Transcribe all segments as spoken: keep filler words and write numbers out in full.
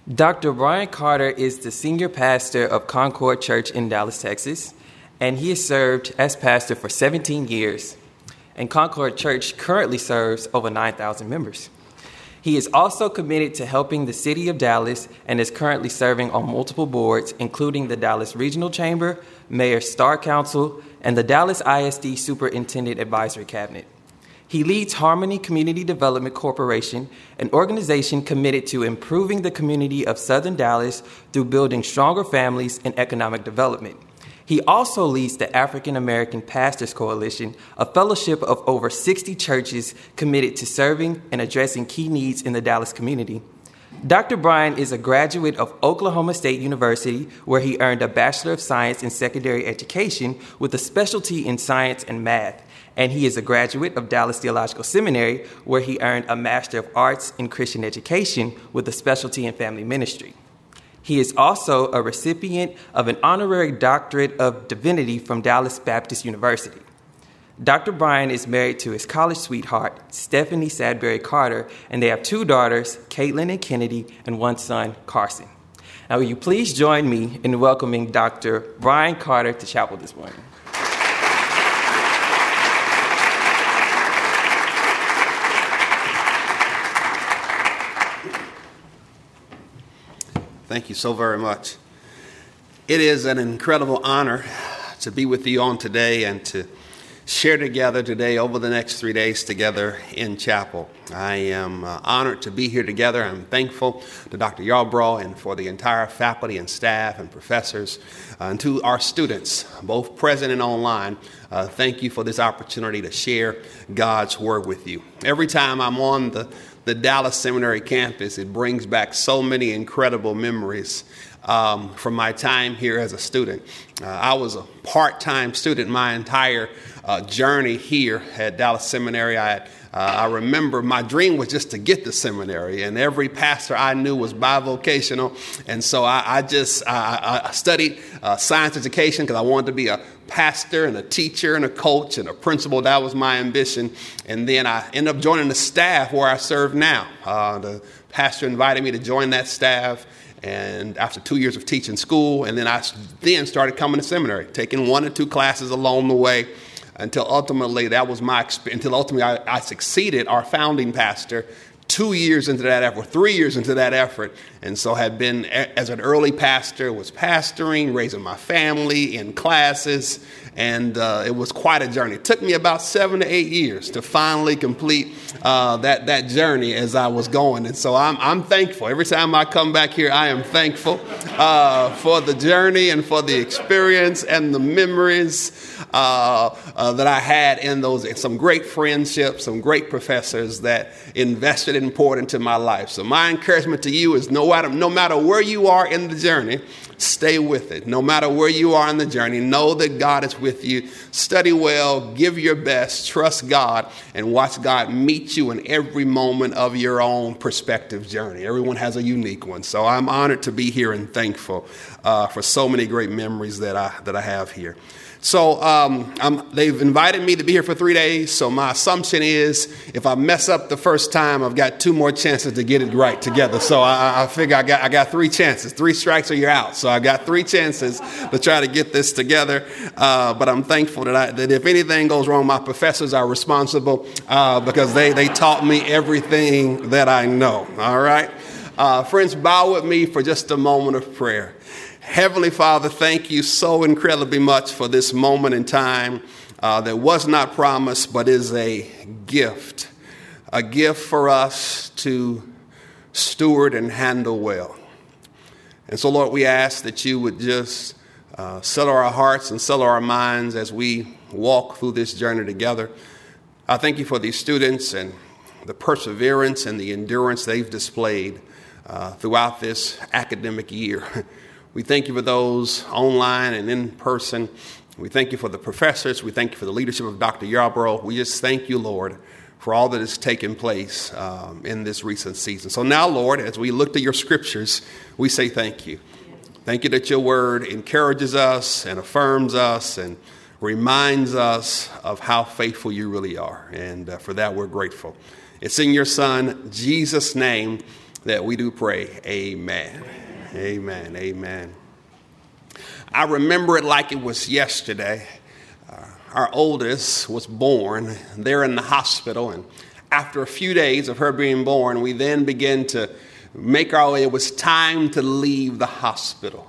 Doctor Brian Carter is the senior pastor of Concord Church in Dallas, Texas, and he has served as pastor for seventeen years. And Concord Church currently serves over nine thousand members. He is also committed to helping the city of Dallas and is currently serving on multiple boards, including the Dallas Regional Chamber, Mayor Star Council, and the Dallas I S D Superintendent Advisory Cabinet. He leads Harmony Community Development Corporation, an organization committed to improving the community of Southern Dallas through building stronger families and economic development. He also leads the African American Pastors Coalition, a fellowship of over sixty churches committed to serving and addressing key needs in the Dallas community. Doctor Brian is a graduate of Oklahoma State University, where he earned a Bachelor of Science in Secondary Education with a specialty in science and math. And he is a graduate of Dallas Theological Seminary, where he earned a Master of Arts in Christian Education with a specialty in family ministry. He is also a recipient of an honorary doctorate of divinity from Dallas Baptist University. Doctor Brian is married to his college sweetheart, Stephanie Sadbury Carter, and they have two daughters, Caitlin and Kennedy, and one son, Carson. Now, will you please join me in welcoming Doctor Brian Carter to chapel this morning? Thank you so very much. It is an incredible honor to be with you on today and to share together today over the next three days together in chapel. I am uh, honored to be here together. I'm thankful to Doctor Yarbrough and for the entire faculty and staff and professors uh, and to our students, both present and online. Uh, thank you for this opportunity to share God's word with you. Every time I'm on the The Dallas Seminary campus, it brings back so many incredible memories um, from my time here as a student. Uh, I was a part-time student my entire uh, journey here at Dallas Seminary. I, uh, I remember my dream was just to get to seminary, and every pastor I knew was bivocational, and so I, I just I, I studied uh, science education because I wanted to be a pastor and a teacher and a coach and a principal. That was my ambition. And then I ended up joining the staff where I serve now. Uh, the pastor invited me to join that staff. And after two years of teaching school, and then I then started coming to seminary, taking one or two classes along the way until ultimately that was my experience. Until ultimately I, I succeeded our founding pastor two years into that effort, three years into that effort. And so had been, as an early pastor, was pastoring, raising my family in classes, and uh, it was quite a journey. It took me about seven to eight years to finally complete uh, that that journey as I was going. And so I'm I'm thankful. Every time I come back here, I am thankful uh, for the journey and for the experience and the memories uh, uh, that I had in those. Some great friendships, some great professors that invested and poured into my life. So my encouragement to you is no matter, no matter where you are in the journey, stay with it. No matter where you are in the journey, know that God is with you. Study well, give your best, trust God, and watch God meet you in every moment of your own perspective journey. Everyone has a unique one. So I'm honored to be here and thankful uh, for so many great memories that I that I have here. So um, I'm, they've invited me to be here for three days. So my assumption is if I mess up the first time, I've got two more chances to get it right together. So I, I figure I got I got three chances. Three strikes or you're out. So I got three chances to try to get this together. Uh, but I'm thankful that, I, that if anything goes wrong, my professors are responsible uh, because they, they taught me everything that I know. All right. Uh, friends, bow with me for just a moment of prayer. Heavenly Father, thank you so incredibly much for this moment in time uh, that was not promised, but is a gift, a gift for us to steward and handle well. And so, Lord, we ask that you would just uh, settle our hearts and settle our minds as we walk through this journey together. I thank you for these students and the perseverance and the endurance they've displayed uh, throughout this academic year. We thank you for those online and in person. We thank you for the professors. We thank you for the leadership of Doctor Yarbrough. We just thank you, Lord, for all that has taken place um, in this recent season. So now, Lord, as we look to your scriptures, we say thank you. Thank you that your word encourages us and affirms us and reminds us of how faithful you really are. And uh, for that, we're grateful. It's in your Son, Jesus' name, that we do pray. Amen. Amen. Amen. I remember it like it was yesterday. Uh, our oldest was born there in the hospital, and after a few days of her being born, we then began to make our way. It was time to leave the hospital.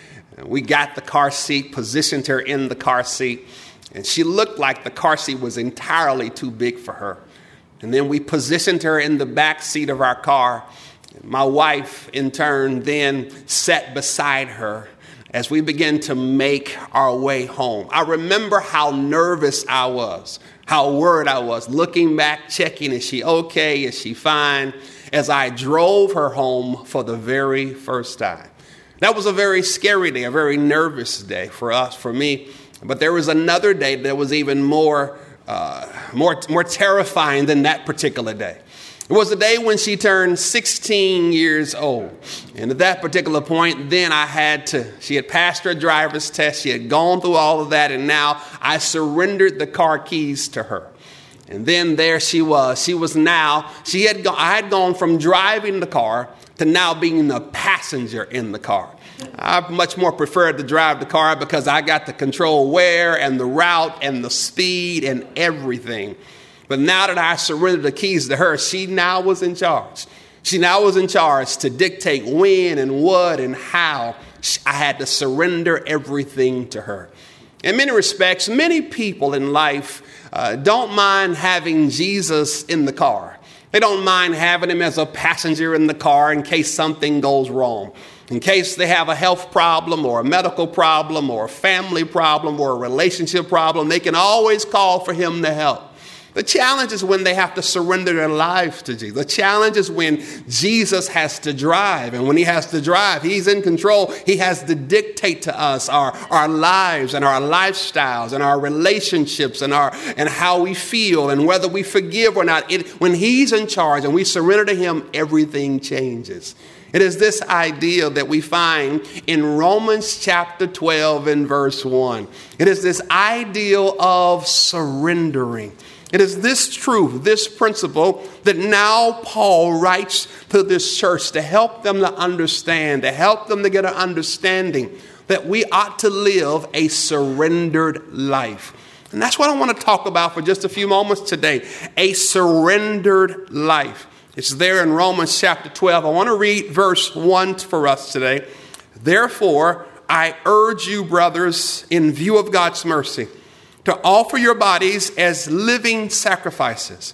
We got the car seat, positioned her in the car seat, and she looked like the car seat was entirely too big for her. And then we positioned her in the back seat of our car. My wife, in turn, then sat beside her as we began to make our way home. I remember how nervous I was, how worried I was, looking back, checking, is she okay? Is she fine? As I drove her home for the very first time. That was a very scary day, a very nervous day for us, for me. But there was another day that was even more, uh, more, more terrifying than that particular day. It was the day when she turned sixteen years old. And at that particular point, then I had to, she had passed her driver's test. She had gone through all of that. And now I surrendered the car keys to her. And then there she was. She was now, she had gone, I had gone from driving the car to now being the passenger in the car. I much more preferred to drive the car because I got to control where and the route and the speed and everything. But now that I surrendered the keys to her, she now was in charge. She now was in charge to dictate when and what and how. I had to surrender everything to her. In many respects, many people in life uh, don't mind having Jesus in the car. They don't mind having him as a passenger in the car in case something goes wrong. In case they have a health problem or a medical problem or a family problem or a relationship problem, they can always call for him to help. The challenge is when they have to surrender their lives to Jesus. The challenge is when Jesus has to drive. And when he has to drive, he's in control. He has to dictate to us our, our lives and our lifestyles and our relationships and our and how we feel and whether we forgive or not. It, when he's in charge and we surrender to him, everything changes. It is this idea that we find in Romans chapter twelve and verse one. It is this ideal of surrendering. It is this truth, this principle that now Paul writes to this church to help them to understand, to help them to get an understanding that we ought to live a surrendered life. And that's what I want to talk about for just a few moments today, a surrendered life. It's there in Romans chapter twelve. I want to read verse one for us today. Therefore, I urge you, brothers, in view of God's mercy, to offer your bodies as living sacrifices,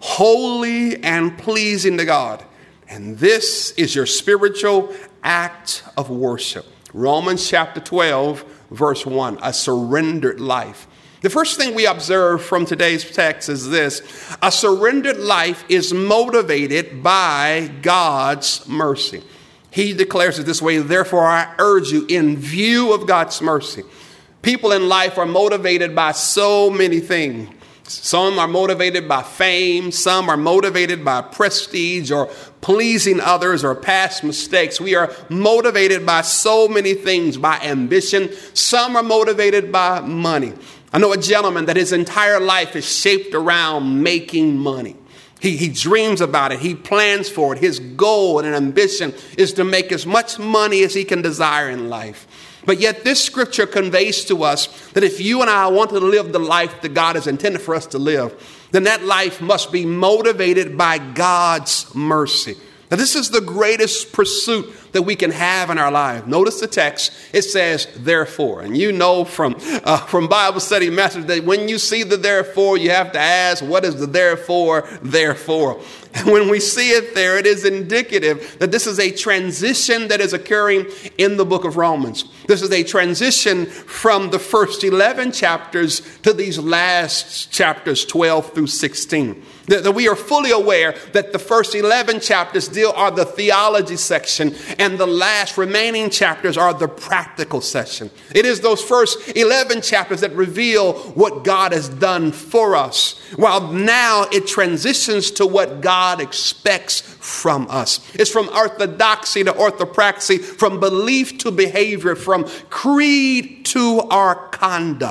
holy and pleasing to God. And this is your spiritual act of worship. Romans chapter twelve, verse one, a surrendered life. The first thing we observe from today's text is this: a surrendered life is motivated by God's mercy. He declares it this way: therefore, I urge you, in view of God's mercy. People in life are motivated by so many things. Some are motivated by fame. Some are motivated by prestige or pleasing others or past mistakes. We are motivated by so many things, by ambition. Some are motivated by money. I know a gentleman that his entire life is shaped around making money. He, he dreams about it. He plans for it. His goal and ambition is to make as much money as he can desire in life. But yet this scripture conveys to us that if you and I want to live the life that God has intended for us to live, then that life must be motivated by God's mercy. Now, this is the greatest pursuit that we can have in our life. Notice the text. It says, therefore. And you know from, uh, from Bible study message that when you see the therefore, you have to ask, what is the therefore, therefore? And when we see it there, it is indicative that this is a transition that is occurring in the book of Romans. This is a transition from the first eleven chapters to these last chapters, twelve through sixteen. That we are fully aware that the first eleven chapters deal are the theology section and the last remaining chapters are the practical section. It is those first eleven chapters that reveal what God has done for us, while now it transitions to what God expects from us. It's from orthodoxy to orthopraxy, from belief to behavior, from creed to our conduct.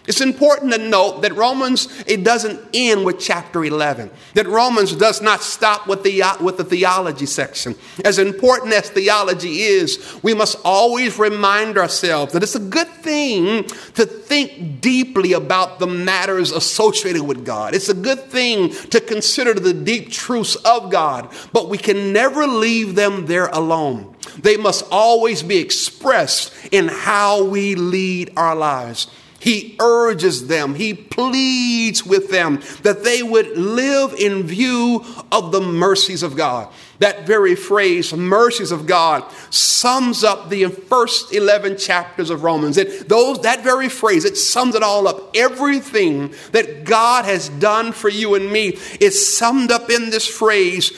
It's important to note that Romans, it doesn't end with chapter eleven. That Romans does not stop with the, with the theology section. As important as theology is, we must always remind ourselves that it's a good thing to think deeply about the matters associated with God. It's a good thing to consider the deep truths of God, but we can never leave them there alone. They must always be expressed in how we lead our lives. He urges them, he pleads with them that they would live in view of the mercies of God. That very phrase, mercies of God, sums up the first eleven chapters of Romans. It, those, that very phrase, it sums it all up. Everything that God has done for you and me is summed up in this phrase,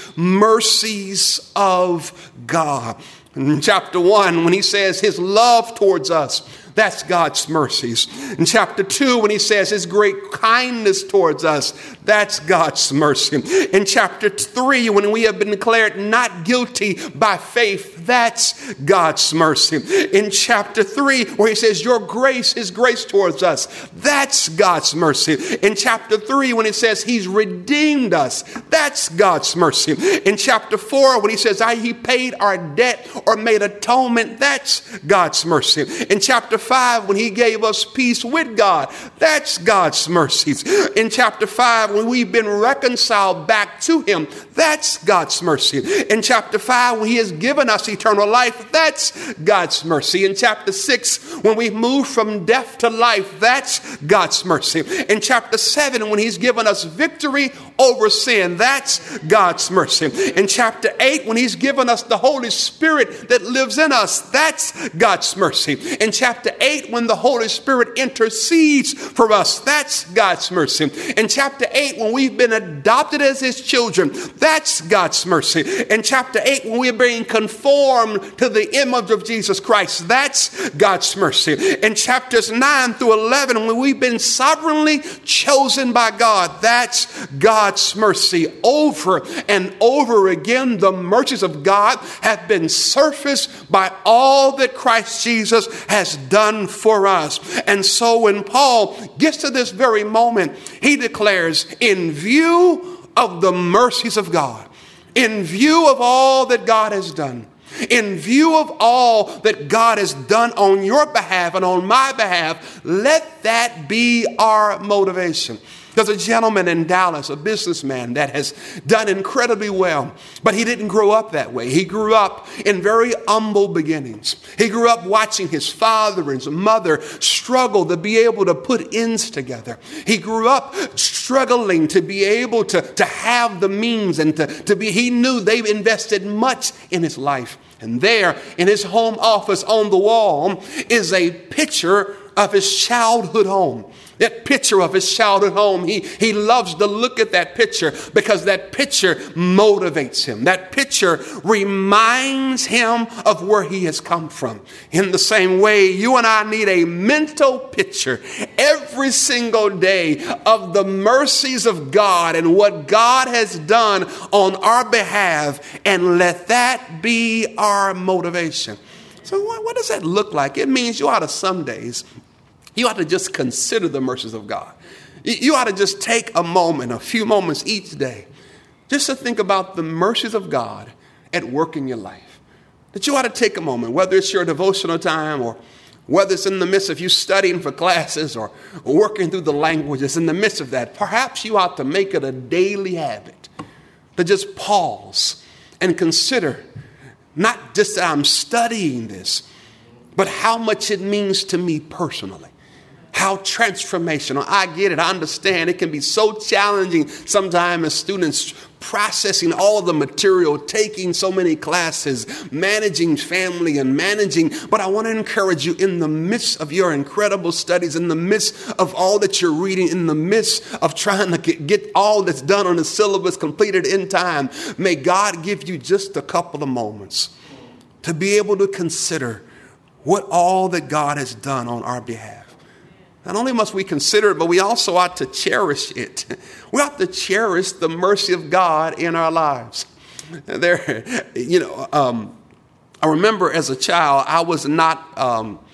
mercies of God. In chapter one, when he says his love towards us, that's God's mercies. In chapter two, when he says his great kindness towards us, that's God's mercy. In chapter three, when we have been declared not guilty by faith, that's God's mercy. In chapter three, where he says your grace, his grace towards us, that's God's mercy. In chapter three, when he says he's redeemed us, that's God's mercy. In chapter four, when he says I, he paid our debt or made atonement, that's God's mercy. In chapter five, when he gave us peace with God, that's God's mercies. In chapter five, when we've been reconciled back to him, that's God's mercy. In chapter five, when he has given us eternal life, that's God's mercy. In chapter six, when we move from death to life, that's God's mercy. In chapter seven, when he's given us victory over sin, that's God's mercy. In chapter eight, when he's given us the Holy Spirit that lives in us, that's God's mercy. In chapter eight, when the Holy Spirit intercedes for us, that's God's mercy. In chapter eight, when we've been adopted as his children, that's God's mercy. In chapter eight, when we're being conformed to the image of Jesus Christ, that's God's mercy. In chapters nine through eleven, when we've been sovereignly chosen by God, that's God's mercy. Over and over again, the mercies of God have been surfaced by all that Christ Jesus has done for us. And so when Paul gets to this very moment, he declares, in view of the mercies of God, in view of all that God has done, in view of all that God has done on your behalf and on my behalf, let that be our motivation. There's a gentleman in Dallas, a businessman that has done incredibly well, but he didn't grow up that way. He grew up in very humble beginnings. He grew up watching his father and his mother struggle to be able to put ends together. He grew up struggling to be able to, to have the means and to, to be, he knew they invested much in his life. And there in his home office on the wall is a picture of his childhood home. That picture of his childhood home, he, he loves to look at that picture because that picture motivates him. That picture reminds him of where he has come from. In the same way, you and I need a mental picture every single day of the mercies of God and what God has done on our behalf, and let that be our motivation. So what, what does that look like? It means you ought to some days, you ought to just consider the mercies of God. You ought to just take a moment, a few moments each day, just to think about the mercies of God at work in your life. That you ought to take a moment, whether it's your devotional time or whether it's in the midst of you studying for classes or working through the languages, in the midst of that, perhaps you ought to make it a daily habit to just pause and consider not just that I'm studying this, but how much it means to me personally. How transformational. I get it. I understand. It can be so challenging sometimes as students processing all the material, taking so many classes, managing family and managing. But I want to encourage you, in the midst of your incredible studies, in the midst of all that you're reading, in the midst of trying to get, get all that's done on the syllabus completed in time, may God give you just a couple of moments to be able to consider what all that God has done on our behalf. Not only must we consider it, but we also ought to cherish it. We ought to cherish the mercy of God in our lives. There, you know, um, I remember as a child, I was not, um,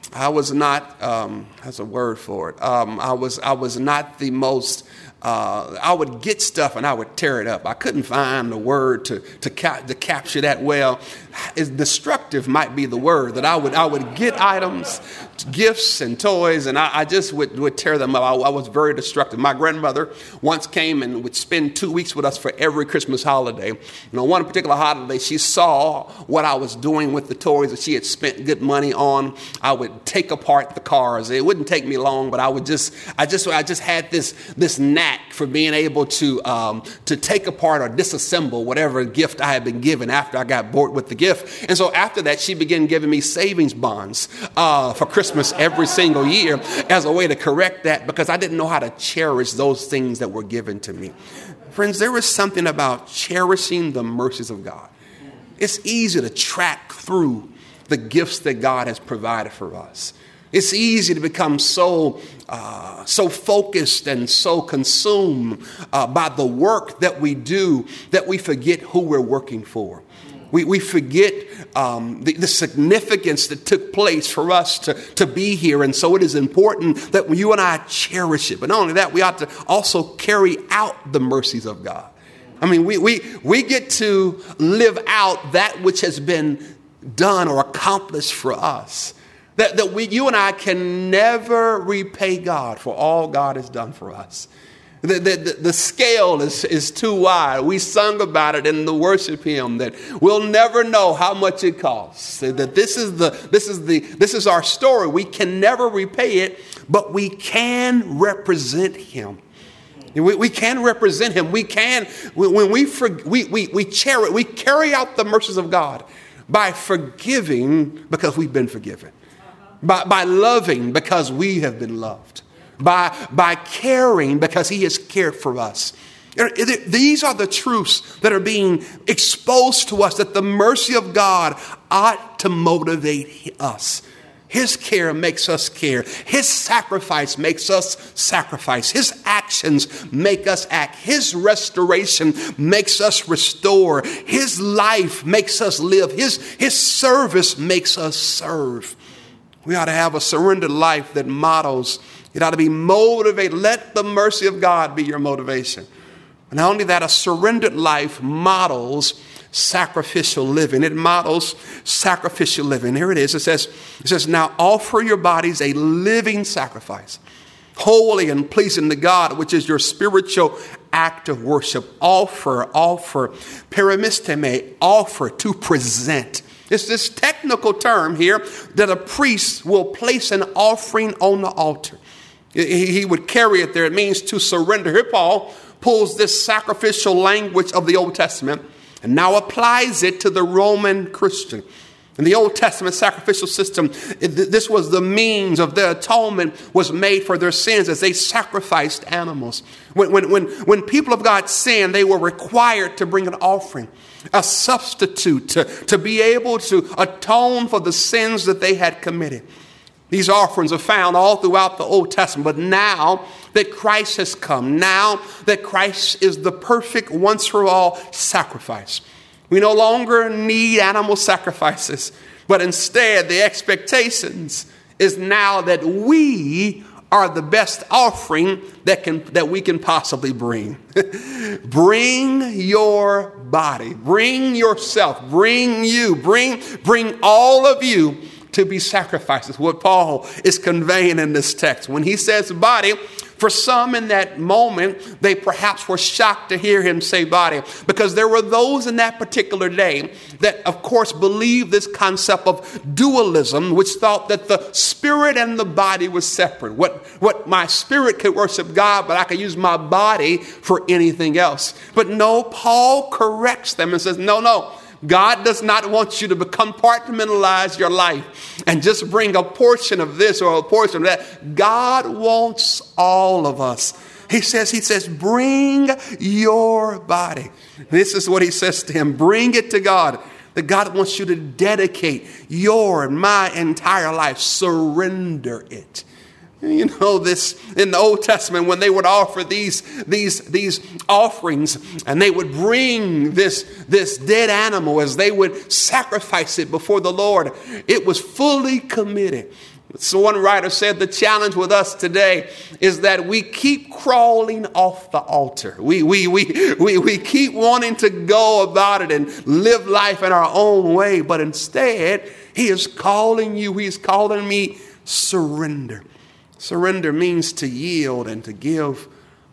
I was not, um, that's a word for it. Um, I was I was not the most, uh, I would get stuff and I would tear it up. I couldn't find the word to to, ca- to capture that well. It's destructive might be the word, that I would I would get items, gifts and toys, and I, I just would, would tear them up. I, I was very destructive. My grandmother once came and would spend two weeks with us for every Christmas holiday. And on one particular holiday, she saw what I was doing with the toys that she had spent good money on. I would take apart the cars. It wouldn't take me long, but I would just, I just, I just had this, this knack for being able to, um, to take apart or disassemble whatever gift I had been given after I got bored with the gift. And so after that, she began giving me savings bonds uh, for Christmas every single year as a way to correct that, because I didn't know how to cherish those things that were given to me. Friends, there is something about cherishing the mercies of God. It's easy to track through the gifts that God has provided for us. It's easy to become so uh, so focused and so consumed uh, by the work that we do that we forget who we're working for. We, we forget um, the, the significance that took place for us to, to be here. And so it is important that you and I cherish it. But not only that, we ought to also carry out the mercies of God. I mean, we, we, we get to live out that which has been done or accomplished for us. That, that we, you and I can never repay God for all God has done for us. The, the, the scale is, is too wide. We sung about it in the worship hymn that we'll never know how much it costs. That this is the this is the this is our story. We can never repay it, but we can represent him. We, we can represent him. We can when we for, we we we cherish, we carry out the mercies of God by forgiving because we've been forgiven, by by loving because we have been loved. By, by caring because he has cared for us. These are the truths that are being exposed to us, that the mercy of God ought to motivate us. His care makes us care. His sacrifice makes us sacrifice. His actions make us act. His restoration makes us restore. His life makes us live. His, his service makes us serve. We ought to have a surrendered life that models. It ought to be motivated. Let the mercy of God be your motivation. And not only that, a surrendered life models sacrificial living. It models sacrificial living. Here it is. It says, it says, now offer your bodies a living sacrifice, holy and pleasing to God, which is your spiritual act of worship. Offer, offer, perimisteme, offer, to present. It's this technical term here that a priest will place an offering on the altar. He would carry it there. It means to surrender. Here Paul pulls this sacrificial language of the Old Testament and now applies it to the Roman Christian. In the Old Testament sacrificial system, this was the means of their atonement was made for their sins as they sacrificed animals. When, when, when, when people of God sinned, they were required to bring an offering, a substitute to, to be able to atone for the sins that they had committed. These offerings are found all throughout the Old Testament. But now that Christ has come, now that Christ is the perfect once for all sacrifice, we no longer need animal sacrifices, but instead the expectations is now that we are the best offering that can that we can possibly bring. Bring your body, bring yourself, bring you, bring bring all of you to be sacrifices. What Paul is conveying in this text. When he says body, for some in that moment, they perhaps were shocked to hear him say body, because there were those in that particular day that, of course, believed this concept of dualism, which thought that the spirit and the body was separate. What, what my spirit could worship God, but I could use my body for anything else. But no, Paul corrects them and says, no, no. God does not want you to compartmentalize your life and just bring a portion of this or a portion of that. God wants all of us. He says, he says, bring your body. This is what he says to him. Bring it to God. That God wants you to dedicate your and my entire life. Surrender it. You know, this in the Old Testament, when they would offer these, these, these offerings and they would bring this, this dead animal as they would sacrifice it before the Lord, it was fully committed. So one writer said the challenge with us today is that we keep crawling off the altar. We, we, we, we, we keep wanting to go about it and live life in our own way. But instead, he is calling you, he's calling me surrender. Surrender means to yield and to give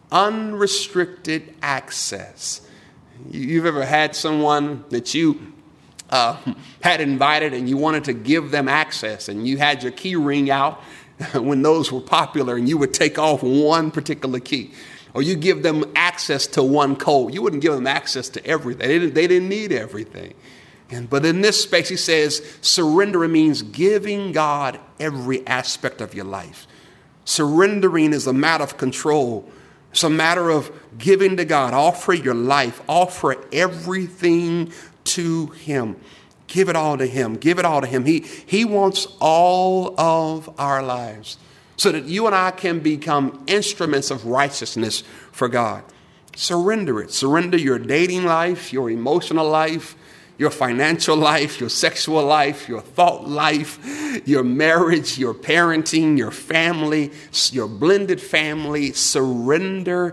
unrestricted access. You've ever had someone that you Uh, had invited and you wanted to give them access, and you had your key ring out when those were popular, and you would take off one particular key, or you give them access to one code. You wouldn't give them access to everything. They didn't, they didn't need everything. And but in this space, he says, surrendering means giving God every aspect of your life. Surrendering is a matter of control. It's a matter of giving to God. Offer your life. Offer everything to him. Give it all to him. Give it all to him. He, he wants all of our lives so that you and I can become instruments of righteousness for God. Surrender it. Surrender your dating life, your emotional life, your financial life, your sexual life, your thought life, your marriage, your parenting, your family, your blended family. Surrender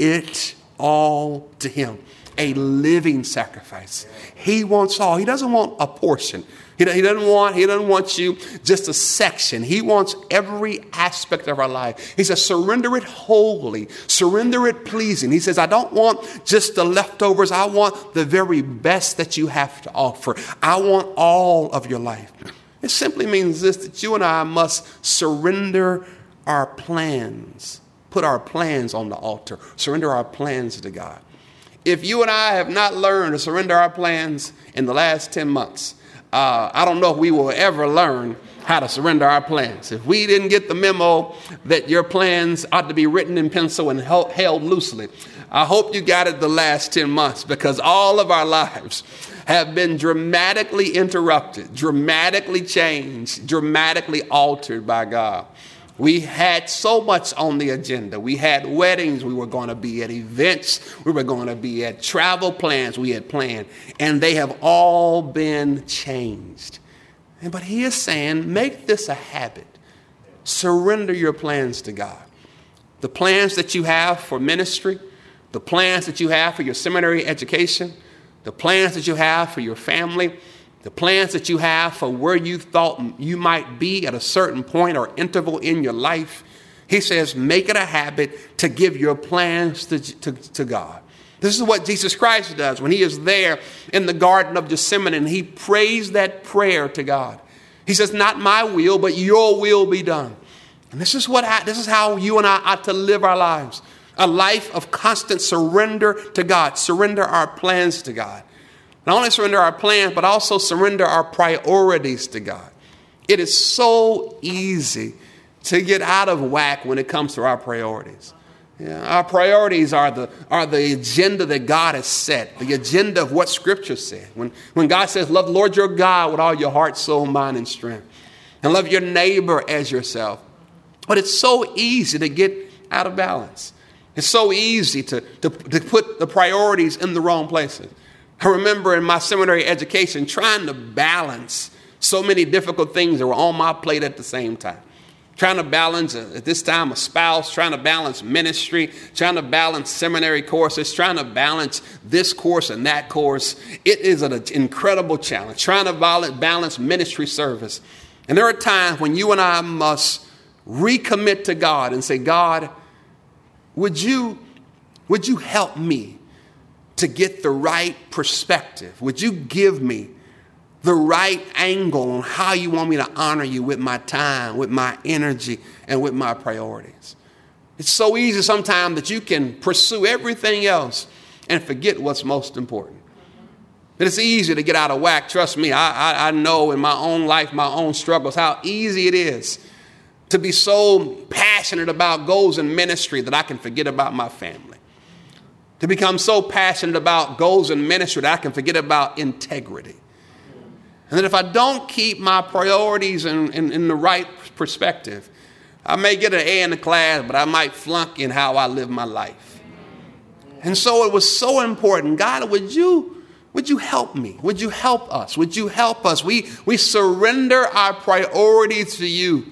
it all to him. A living sacrifice. He wants all. He doesn't want a portion. He doesn't want, he doesn't want you just a section. He wants every aspect of our life. He says, surrender it wholly. Surrender it pleasing. He says, I don't want just the leftovers. I want the very best that you have to offer. I want all of your life. It simply means this, that you and I must surrender our plans. Put our plans on the altar. Surrender our plans to God. If you and I have not learned to surrender our plans in the last ten months, uh, I don't know if we will ever learn how to surrender our plans. If we didn't get the memo that your plans ought to be written in pencil and held, held loosely, I hope you got it the last ten months, because all of our lives have been dramatically interrupted, dramatically changed, dramatically altered by God. We had so much on the agenda. We had weddings we were going to be at, events we were going to be at, travel plans we had planned, and they have all been changed. And but he is saying, make this a habit. Surrender your plans to God. The plans that you have for ministry, the plans that you have for your seminary education, the plans that you have for your family, the plans that you have for where you thought you might be at a certain point or interval in your life. He says, make it a habit to give your plans to, to, to God. This is what Jesus Christ does when he is there in the Garden of Gethsemane, and he prays that prayer to God. He says, not my will, but your will be done. And this is what I, this is how you and I ought to live our lives. A life of constant surrender to God. Surrender our plans to God. Not only surrender our plans, but also surrender our priorities to God. It is so easy to get out of whack when it comes to our priorities. Yeah, our priorities are the are the agenda that God has set, the agenda of what Scripture said. When, when God says, love the Lord your God with all your heart, soul, mind, and strength, and love your neighbor as yourself. But it's so easy to get out of balance. It's so easy to, to, to put the priorities in the wrong places. I remember in my seminary education trying to balance so many difficult things that were on my plate at the same time. Trying to balance, uh, at this time, a spouse, trying to balance ministry, trying to balance seminary courses, trying to balance this course and that course. It is an incredible challenge, trying to balance ministry service. And there are times when you and I must recommit to God and say, God, would you, would you help me to get the right perspective? Would you give me the right angle on how you want me to honor you with my time, with my energy, and with my priorities? It's so easy sometimes that you can pursue everything else and forget what's most important. But it's easy to get out of whack. Trust me, I, I, I know in my own life, my own struggles, how easy it is to be so passionate about goals in ministry that I can forget about my family. To become so passionate about goals in ministry that I can forget about integrity. And that if I don't keep my priorities in, in, in the right perspective, I may get an A in the class, but I might flunk in how I live my life. And so it was so important. God, would you, would you help me? Would you help us? Would you help us? We, we surrender our priorities to you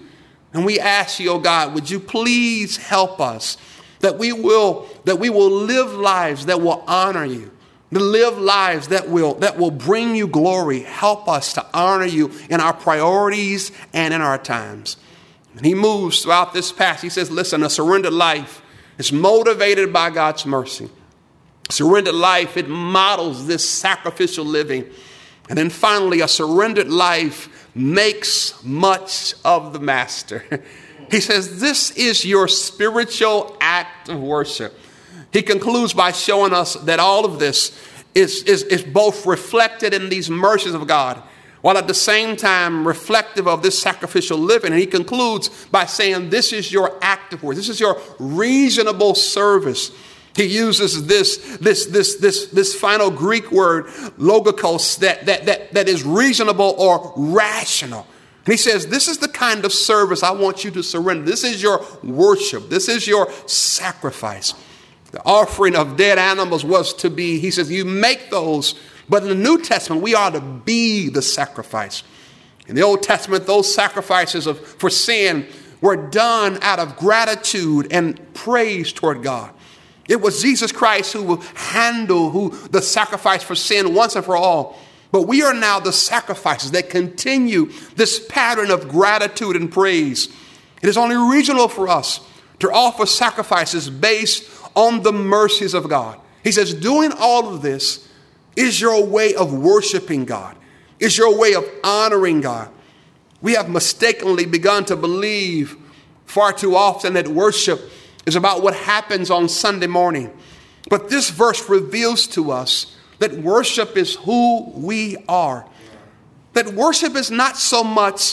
And we ask you, oh God, would you please help us that we will, that we will live lives that will honor you, to live lives that will, that will bring you glory. Help us to honor you in our priorities and in our times. And he moves throughout this passage. He says, listen, a surrendered life is motivated by God's mercy. Surrendered life, it models this sacrificial living. And then finally, a surrendered life makes much of the master. He says, this is your spiritual act of worship. He concludes by showing us that all of this is, is, is both reflected in these mercies of God, while at the same time reflective of this sacrificial living. And he concludes by saying, this is your act of worship. This is your reasonable service. He uses this, this, this, this, this final Greek word, logikos, that, that, that, that is reasonable or rational. And he says, this is the kind of service I want you to surrender. This is your worship. This is your sacrifice. The offering of dead animals was to be, he says, you make those. But in the New Testament, we are to be the sacrifice. In the Old Testament, those sacrifices of, for sin were done out of gratitude and praise toward God. It was Jesus Christ who will handle who, the sacrifice for sin once and for all. But we are now the sacrifices that continue this pattern of gratitude and praise. It is only reasonable for us to offer sacrifices based on the mercies of God. He says, doing all of this is your way of worshiping God, is your way of honoring God. We have mistakenly begun to believe far too often that worship is about what happens on Sunday morning. But this verse reveals to us that worship is who we are. That worship is not so much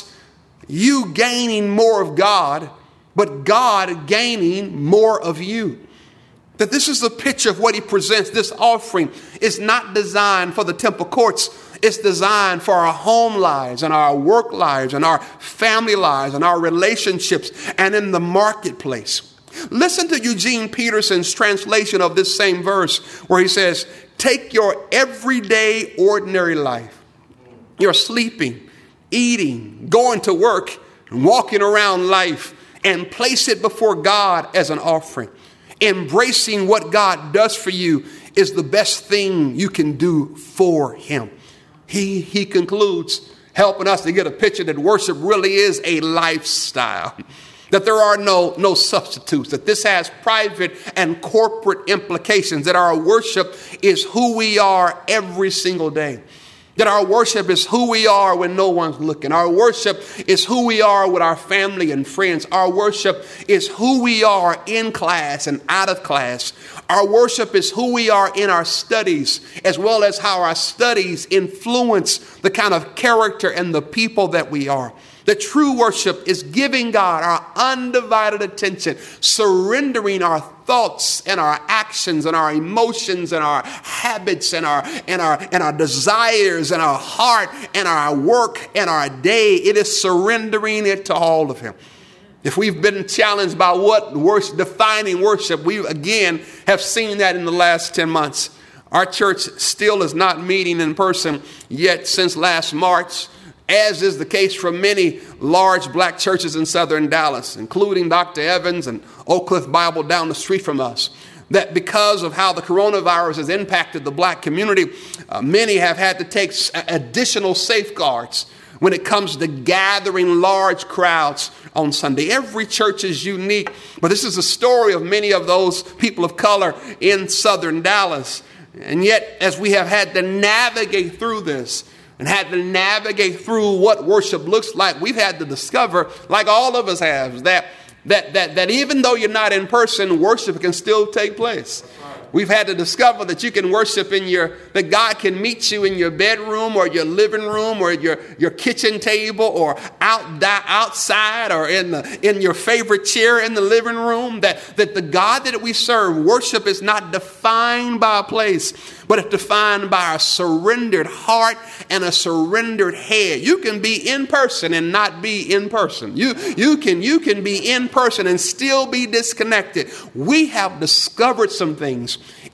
you gaining more of God, but God gaining more of you. That this is the picture of what he presents. This offering is not designed for the temple courts. It's designed for our home lives and our work lives and our family lives and our relationships and in the marketplace. Listen to Eugene Peterson's translation of this same verse where he says, take your everyday ordinary life. You're sleeping, eating, going to work, and walking around life, and place it before God as an offering. Embracing what God does for you is the best thing you can do for him. He, he concludes, helping us to get a picture that worship really is a lifestyle. That there are no, no substitutes, that this has private and corporate implications, that our worship is who we are every single day. That our worship is who we are when no one's looking. Our worship is who we are with our family and friends. Our worship is who we are in class and out of class. Our worship is who we are in our studies, as well as how our studies influence the kind of character and the people that we are. The true worship is giving God our undivided attention, surrendering our thoughts and our actions and our emotions and our habits and our and our and our desires and our heart and our work and our day. It is surrendering it to all of him. If we've been challenged by what worship, defining worship, we again have seen that in the last ten months. Our church still is not meeting in person yet since last March, as is the case for many large black churches in southern Dallas, including Doctor Evans and Oak Cliff Bible down the street from us. That because of how the coronavirus has impacted the black community, uh, many have had to take additional safeguards when it comes to gathering large crowds on Sunday. Every church is unique, but this is a story of many of those people of color in southern Dallas. And yet, as we have had to navigate through this, and had to navigate through what worship looks like, we've had to discover, like all of us have, that that that that even though you're not in person, worship can still take place. We've had to discover that you can worship in your, that God can meet you in your bedroom or your living room or your, your kitchen table or out outside or in the in your favorite chair in the living room. That, that the God that we serve, worship is not defined by a place, but it's defined by a surrendered heart and a surrendered head. You can be in person and not be in person. You, you, can, you can be in person and still be disconnected. We have discovered some things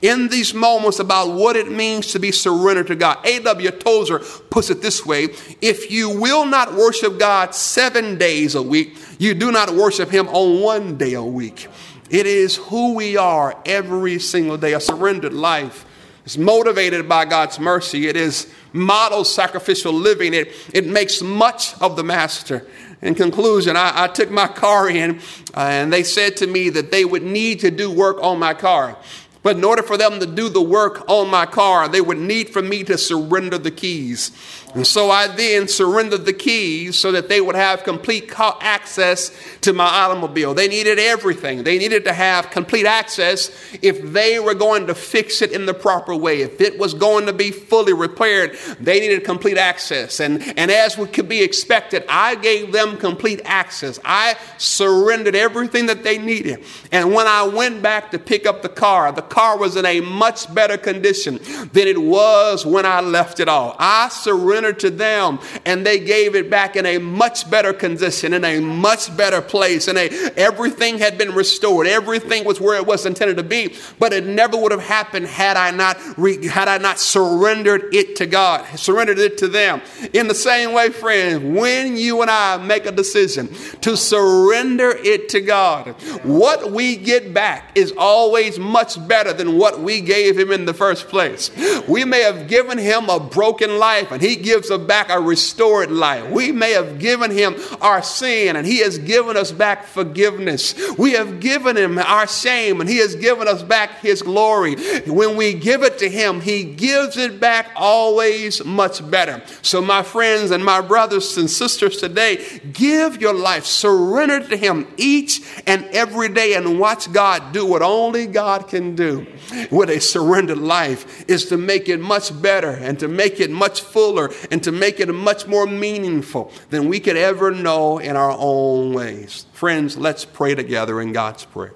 in these moments about what it means to be surrendered to God. A W Tozer puts it this way: if you will not worship God seven days a week, you do not worship him on one day a week. It is who we are every single day. A surrendered life is motivated by God's mercy. It is model sacrificial living. It, it makes much of the master. In conclusion, I, I took my car in uh, and they said to me that they would need to do work on my car. But in order for them to do the work on my car, they would need for me to surrender the keys. And so I then surrendered the keys so that they would have complete co- access to my automobile. They needed everything. They needed to have complete access if they were going to fix it in the proper way. If it was going to be fully repaired, they needed complete access. And, and as would could be expected, I gave them complete access. I surrendered everything that they needed. And when I went back to pick up the car, the car was in a much better condition than it was when I left it all. I surrendered to them and they gave it back in a much better condition, in a much better place, and a everything had been restored. Everything was where it was intended to be, but it never would have happened had I not re, had I not surrendered it to God, surrendered it to them. In the same way, friends, when you and I make a decision to surrender it to God, what we get back is always much better than what we gave him in the first place. We may have given him a broken life and he gives us back a restored life. We may have given him our sin and he has given us back forgiveness. We have given him our shame and he has given us back his glory. When we give it to him, he gives it back always much better. So my friends and my brothers and sisters today, give your life, surrender to him each and every day and watch God do what only God can do. With a surrendered life is to make it much better and to make it much fuller and to make it much more meaningful than we could ever know in our own ways. Friends, let's pray together in God's prayer.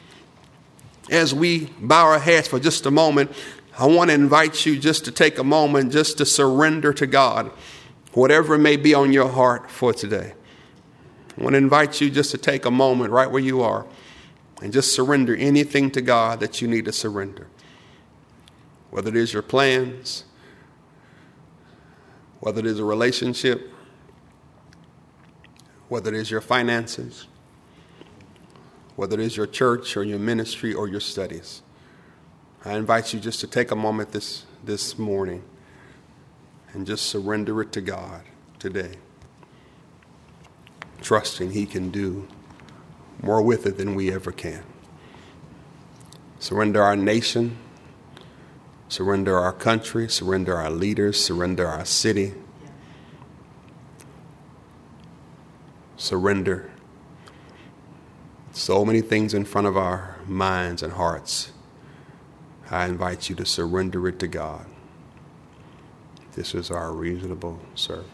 As we bow our heads for just a moment, I want to invite you just to take a moment just to surrender to God, whatever may be on your heart for today. I want to invite you just to take a moment right where you are and just surrender anything to God that you need to surrender. Whether it is your plans, whether it is a relationship, whether it is your finances, whether it is your church or your ministry or your studies. I invite you just to take a moment this, this morning and just surrender it to God today, trusting he can do more with it than we ever can. Surrender our nation, surrender our country, surrender our leaders, surrender our city. Surrender so many things in front of our minds and hearts. I invite you to surrender it to God. This is our reasonable service.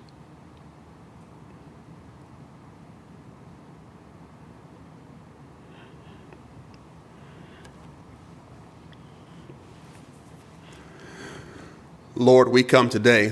Lord, we come today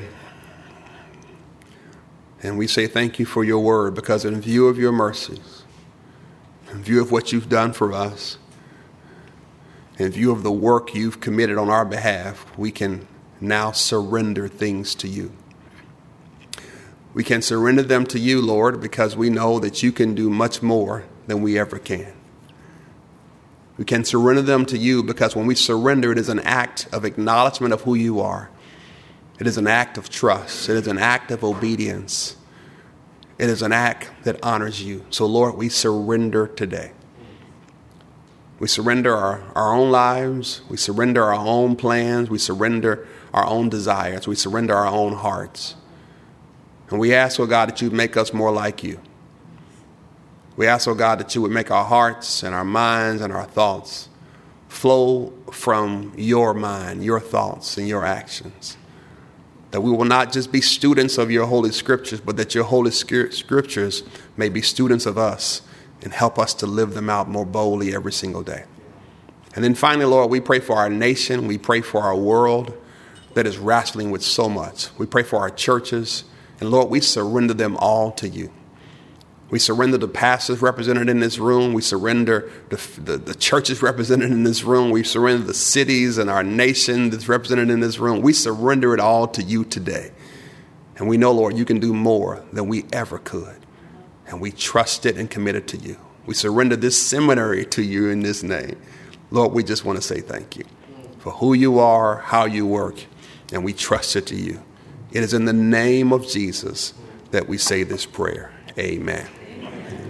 and we say thank you for your word, because in view of your mercies, in view of what you've done for us, in view of the work you've committed on our behalf, we can now surrender things to you. We can surrender them to you, Lord, because we know that you can do much more than we ever can. We can surrender them to you because when we surrender, it is an act of acknowledgement of who you are. It is an act of trust. It is an act of obedience. It is an act that honors you. So, Lord, we surrender today. We surrender our, our own lives. We surrender our own plans. We surrender our own desires. We surrender our own hearts. And we ask, oh God, that you would make us more like you. We ask, oh God, that you would make our hearts and our minds and our thoughts flow from your mind, your thoughts, and your actions. That we will not just be students of your holy scriptures, but that your holy scriptures may be students of us and help us to live them out more boldly every single day. And then finally, Lord, we pray for our nation. We pray for our world that is wrestling with so much. We pray for our churches. And Lord, we surrender them all to you. We surrender the pastors represented in this room. We surrender the, the, the churches represented in this room. We surrender the cities and our nation that's represented in this room. We surrender it all to you today. And we know, Lord, you can do more than we ever could. And we trust it and commit it to you. We surrender this seminary to you in this name. Lord, we just want to say thank you for who you are, how you work, and we trust it to you. It is in the name of Jesus that we say this prayer. Amen. Amen.